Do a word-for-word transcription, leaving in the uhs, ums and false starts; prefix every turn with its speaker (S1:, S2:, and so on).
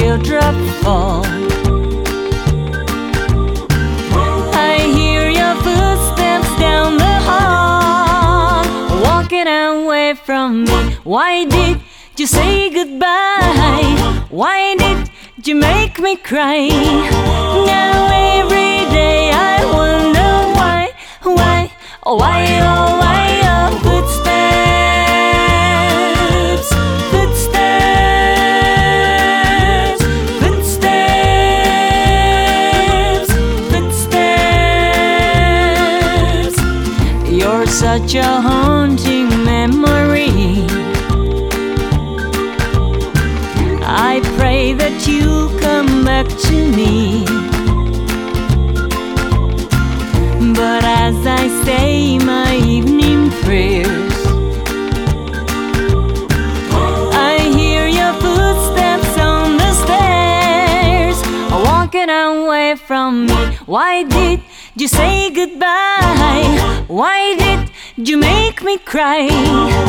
S1: teardrop fall. I hear your footsteps down the hall, walking away from me. Why did you say goodbye? Why did you make me cry? Now every day I wonder why, why, oh why, oh why, oh footsteps, footsteps, footsteps, footsteps. You're such a haunting memory. I pray that you come back to me. But as I say my evening prayers, I hear your footsteps on the stairs, walking away from me. Why did you say goodbye? Why did you make me cry?